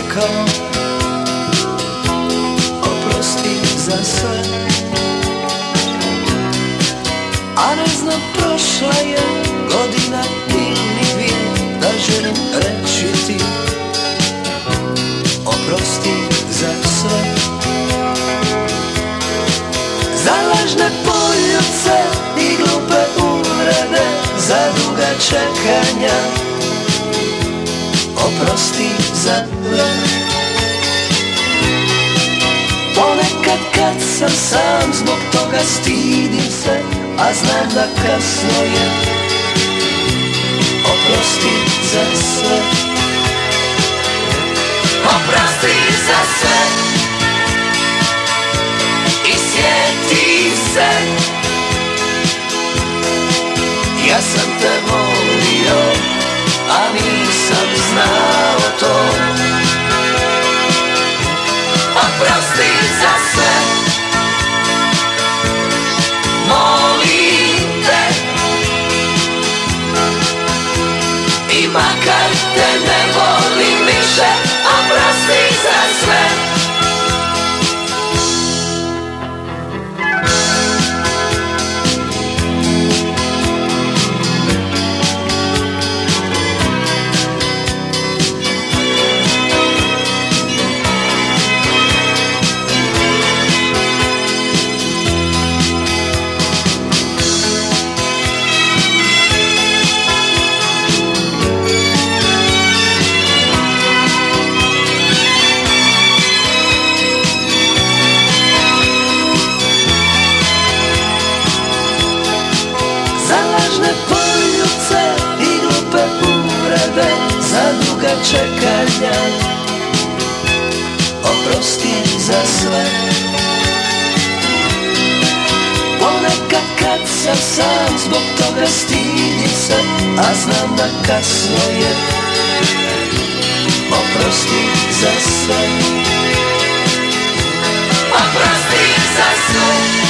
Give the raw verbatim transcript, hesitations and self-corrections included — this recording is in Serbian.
rekao oprosti za sve, a ne znam prošla je godina ili dvije da želim reći ti oprosti za sve. Za lažne poljubce i glupe uvrede, za duga čekanja oprosti za sve. Ponekad kad sam sam zbog toga stidim se, a znam da kasno je, oprosti za sve. Oprosti za sve i sjeti se, ja sam te volio, a nisam znao to. Oprosti za sve, molim te, i makar te ne volim više, oprosti za sve. Čekanja, oprosti za sve. Ponekad kad sam sam zbog toga stidim se, a znam da kasno je, oprosti za sve. Oprosti za sve.